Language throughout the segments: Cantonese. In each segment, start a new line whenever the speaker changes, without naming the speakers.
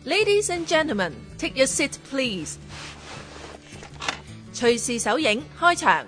Ladies and gentlemen, take your seat, please. 隨時首映開場。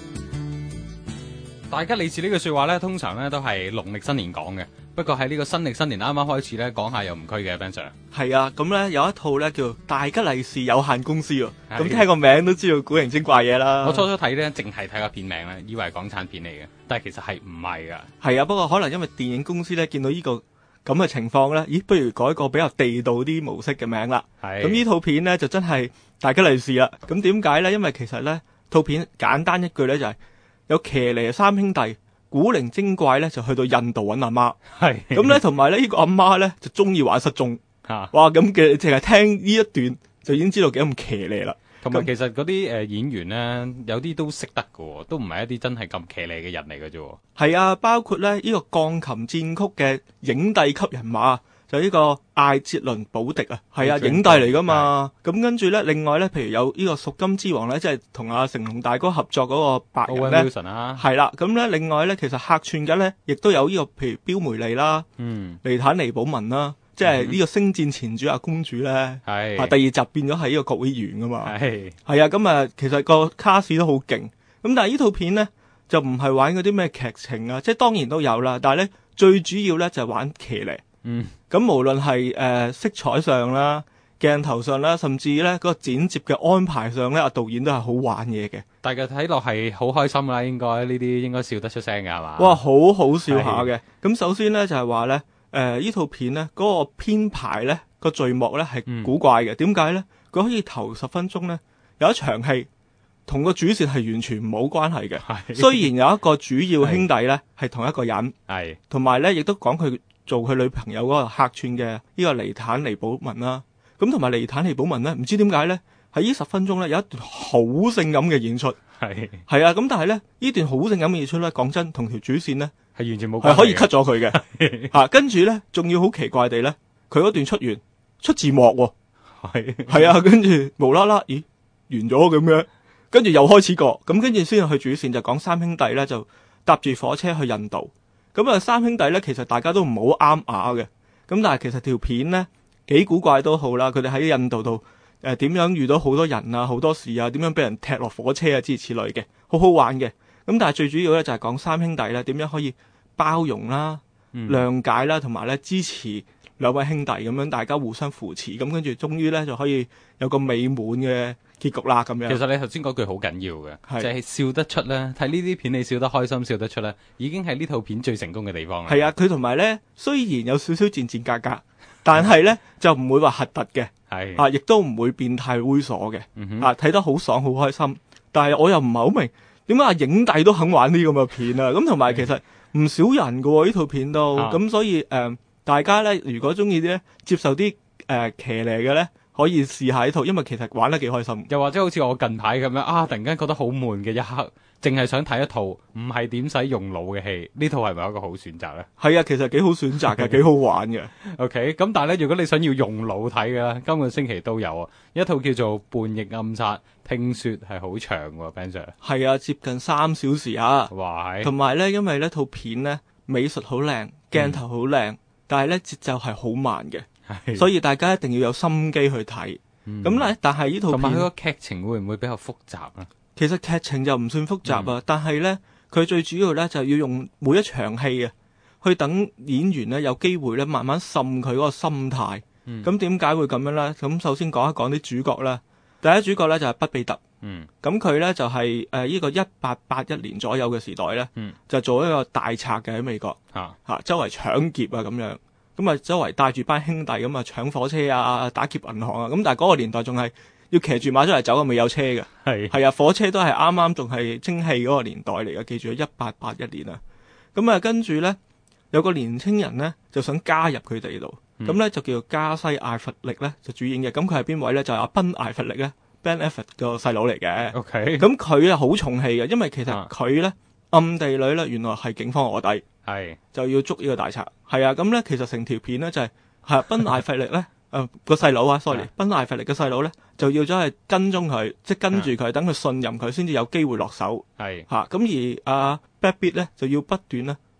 大吉利是呢句說話咧，通常咧都係農曆新年講嘅。不過喺呢個新曆新年啱啱開始咧，講下又唔拘嘅 Ben Sir。
係啊，咁咧有一套咧叫大吉利是有限公司喎，咁聽個名都知道古靈精怪嘢啦。
我初初睇咧，淨係睇個片名咧，以為係港產片嚟嘅，但係其實係唔係噶。
係啊，不過可能因為電影公司咧見到呢個咁嘅情況咧，咦，不如改個比較地道啲模式嘅名啦。咁呢套片咧就真係大吉利是啦。咁點解咧？因為其實咧套片簡單一句咧就係有騎呢三兄弟。古靈精怪咧就去到印度揾阿媽，係咁咧，同埋咧呢個阿媽咧就中意玩失蹤，哇咁嘅淨係聽呢一段就已經知道幾咁騎呢啦。
同埋其實嗰啲演員咧有啲都識得㗎，都唔係一啲真係咁騎呢嘅人嚟嘅啫。係
啊，包括咧呢個鋼琴戰曲嘅影帝級人馬。就呢個艾捷倫保迪啊，係啊，影帝嚟噶嘛。咁跟住咧，另外咧，譬如有呢個贖金之王咧，即係同阿成龍大哥合作嗰個白人咧，係啦。咁咧，另外咧，其實客串嘅咧，亦都有呢個譬如標梅利啦，尼坦尼寶文啦，即係呢個星戰前主阿公主咧，係第二集變咗係呢個國會議員噶嘛，係啊。咁啊，其實個卡士都好勁。咁但係呢套片咧就唔係玩嗰啲咩劇情啊，即係當然都有啦，但係咧最主要咧就係玩騎呢。咁無論係色彩上啦、鏡頭上啦，甚至咧嗰個剪接嘅安排上咧，阿導演都係好玩嘢嘅。
大家睇落係好開心啦，應該呢啲應該笑得出聲㗎係嘛？
哇，好好笑下嘅。咁首先咧就係話咧，呢套片咧嗰個編排咧個序幕咧係古怪嘅。點解咧？佢可以頭10分鐘咧有一場戲同個主線係完全冇關係嘅。雖然有一個主要兄弟咧係同一個人，係同埋咧亦都講佢做佢女朋友嗰個客串嘅呢個尼坦尼寶文啦，咁同埋尼坦尼寶文咧，唔知點解咧喺呢10分鐘咧有一段好性感嘅演出，係啊，咁但係咧呢段好性感嘅演出咧，講真同條主線咧係完全冇關係，係可以 cut 咗佢嘅，嚇跟住咧仲要好奇怪地咧，佢嗰段出字幕喎，係啊，跟住無啦啦，咦完咗咁樣，跟住又開始過，咁跟住先去主線就講三兄弟咧就搭住火車去印度。咁啊，三兄弟咧，其實大家都唔好啱牙嘅。咁但係其實條片咧幾古怪都好啦。佢哋喺印度度點樣遇到好多人啊、好多事啊，點樣俾人踢落火車啊之類嘅，好好玩嘅。咁但係最主要咧就係講三兄弟咧點樣可以包容啦、諒解啦，同埋咧支持兩位兄弟咁樣，大家互相扶持。咁跟住終於咧就可以有個美滿嘅結局啦咁樣。
其實你頭先嗰句好緊要嘅，就係笑得出咧。睇呢啲片你笑得開心、笑得出咧，已經係呢套片最成功嘅地方啦。係啊，佢同埋咧雖然有少少賤賤格格，但係咧就唔會話核突嘅，係啊，亦都唔會變態猥瑣嘅，啊睇得好爽好開心。但係我又唔係好明點解影帝都肯玩呢咁嘅片啊？咁同埋其實唔少人㗎喎呢套片都，咁所以大家咧如果中意啲咧接受啲騎呢嘅咧，可以試下呢套，因為其實玩得幾開心。又或者好似我近排咁樣啊，突然間覺得好悶嘅一刻，淨係想睇一套唔係點使用腦嘅戲，呢套係咪一個好選擇咧？係啊，其實幾好選擇嘅，幾好玩嘅。OK， 咁但係咧，如果你想要用腦睇嘅咧，今個星期都有啊，一套叫做《叛逆暗殺》，聽說係好長喎 Ben Sir。係啊，接近3小時啊。哇！同埋咧，因為呢套片咧美術好靚，鏡頭好靚，但係咧節奏係好慢嘅。所以大家一定要有心機去睇，咁咧，但係呢套片同埋佢個劇情會唔會比較複雜啊？其實劇情就唔算複雜啊，但係咧，佢最主要咧就要用每一場戲啊，去等演員咧有機會咧慢慢滲佢嗰個心態。咁點解會咁樣咧？咁首先講一講啲主角啦。第一主角咧就係畢比特，咁佢咧就係呢個1881年左右嘅時代咧，就做一個大賊嘅喺美國，周圍搶劫啊咁樣。咁啊，周圍帶住班兄弟咁啊，搶火車啊，打劫銀行啊。咁但係嗰個年代仲係要騎住馬出嚟走，未有車嘅。係啊，火車都係啱啱仲係蒸汽嗰個年代嚟嘅。記住1881年啊。咁啊，跟住咧有個年青人咧就想加入佢哋度，咁咧就叫做加西艾弗力咧就主演嘅。咁佢係邊位咧？就係阿賓艾弗力咧 ，Ben Affleck 個細佬嚟嘅。OK。咁佢啊好重戲嘅，因為其實佢咧暗地裏咧原來係警方臥底。係就要捉呢個大賊，係啊，咁咧其實成條片咧就係賓艾弗力咧，個細佬啊 ，sorry，賓艾弗力嘅細佬咧就要咗去跟蹤佢，即係跟住佢，等佢信任佢，先至有機會落手。係咁而Brad Pitt咧就要不斷咧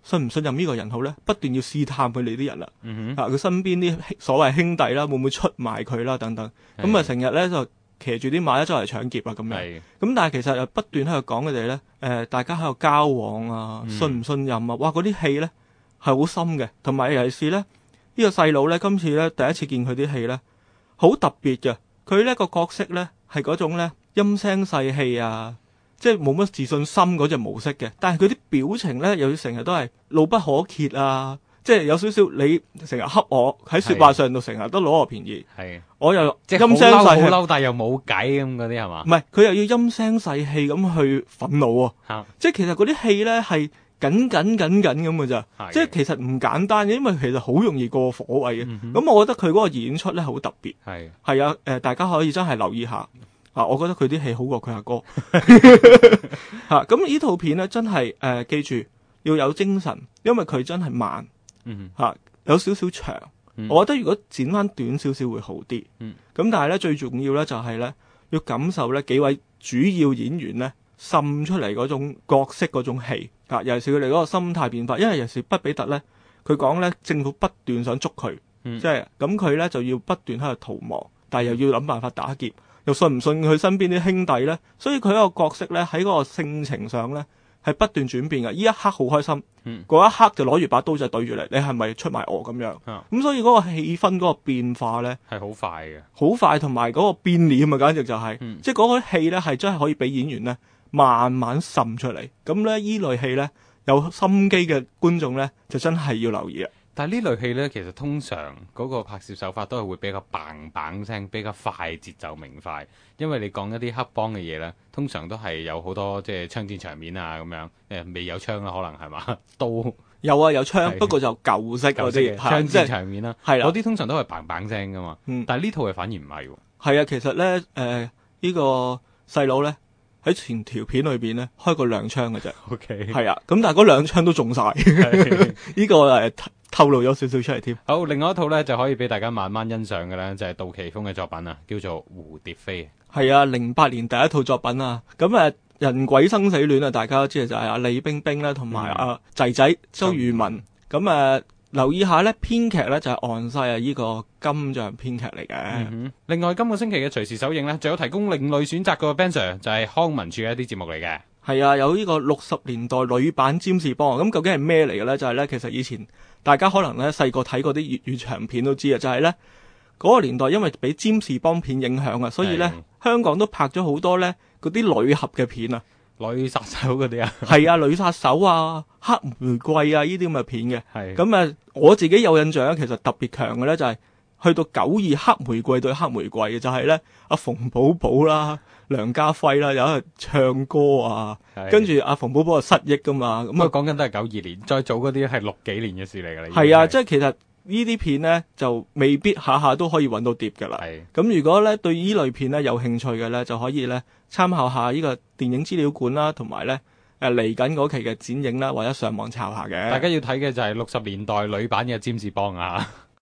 信唔信任呢個人好咧？不斷要試探佢哋啲人啦，佢身邊啲所謂兄弟啦，會唔會出賣佢啦等等，咁啊成日咧就騎住啲馬一周嚟搶劫啊咁樣，咁但係其實又不斷喺度講佢哋咧，大家喺度交往啊，信唔信任啊，哇嗰啲戲咧係好深嘅，同埋尤其是咧呢個細佬咧，今次咧第一次見佢啲戲咧，好特別嘅，佢呢個角色咧係嗰種咧陰聲細氣啊。即係冇乜自信心嗰隻模式嘅，但係佢啲表情咧，又要成日都係怒不可遏啊！即係有少少你成日恰我喺說話上度，成日都攞我便宜。係，我又即係陰聲細氣，好嬲，但係又冇計咁嗰啲係嘛？唔係，佢又要陰聲細氣咁去憤怒啊！即係其實嗰啲戲咧係緊咁嘅咋，即係其實唔簡單嘅，因為其實好容易過火位嘅。咁我覺得佢嗰個演出咧好特別。係啊，大家可以真係留意下。我覺得佢啲戲好過佢阿哥。咁呢套片咧真係記住要有精神，因為佢真係慢，有少少長。我覺得如果剪翻短少少會好啲。咁但係咧最重要咧就係咧要感受咧幾位主要演員咧滲出嚟嗰種角色嗰種戲。尤其是佢哋嗰個心態變化，因為尤其是畢比特咧，佢講咧政府不斷想捉佢，即係咁佢咧就要不斷喺度逃亡，但係又要諗辦法打劫。又信唔信佢身邊啲兄弟咧？所以佢一個角色咧喺嗰個性情上咧係不斷轉變嘅。呢一刻好開心，嗰一刻就攞住把刀就對住你，你係咪出賣我咁樣？咁所以嗰個氣氛嗰個變化咧係好快嘅，好快同埋嗰個變臉啊，簡直就係，即係嗰個戲咧係真係可以俾演員咧慢慢滲出嚟。咁咧依類戲咧有心機嘅觀眾咧就真係要留意啦。但係呢類戲咧，其實通常嗰個拍攝手法都係會比較砰砰聲，比較快節奏明快。因為你講一啲黑幫嘅嘢咧，通常都係有好多即係槍戰場面啊咁樣。未有槍啦，可能係嘛？刀有啊，有槍，不過就舊式嗰啲槍戰場面啦。係啦，嗰啲通常都係砰砰聲噶嘛。但係呢套係反而唔係喎。係啊，其實咧呢個細佬咧喺前條片裏邊咧開過2槍嘅啫。OK。係啊，咁但係嗰2槍都中晒。呢個透露咗少少出嚟添。好，另外一套咧就可以俾大家慢慢欣賞嘅咧，就係杜琪峰嘅作品啊，叫做《蝴蝶飛》。係啊，08年第一套作品啊。咁人鬼生死戀啊，大家都知道就係阿李冰冰啦，同埋阿仔仔周渝民。咁留意下咧，編劇咧就係岸西啊，呢個金像編劇嚟嘅。另外今個星期嘅隨時首映咧，就有提供另類選擇個 Ben Sir，就係康文署嘅一啲節目嚟嘅。係啊，有呢個60年代女版占士邦。咁究竟係咩嚟嘅咧？就係咧，其實以前大家可能咧細個睇過啲粵語長片都知啊，就係咧嗰個年代因為俾占士邦片影響啊，所以咧香港都拍咗好多咧嗰啲女俠嘅片啊，女殺手嗰啲啊，係啊，女殺手啊，黑玫瑰啊呢啲咁嘅片嘅。係咁我自己有印象咧，其實特別強嘅咧就係去到92黑玫瑰對黑玫瑰嘅，就係咧阿馮寶寶啦、梁家輝啦，有一日唱歌啊，跟住阿馮寶寶就失憶噶嘛，咁講緊都係92年，再早嗰啲係60幾年嘅事嚟噶啦。係啊，即係其實呢啲片咧就未必下下都可以揾到碟噶啦。咁如果咧對呢類片咧有興趣嘅咧，就可以咧參考下呢個電影資料館啦，同埋咧嚟緊嗰期嘅展映啦，或者上網抄下嘅。大家要睇嘅就係60年代女版嘅占士邦啊。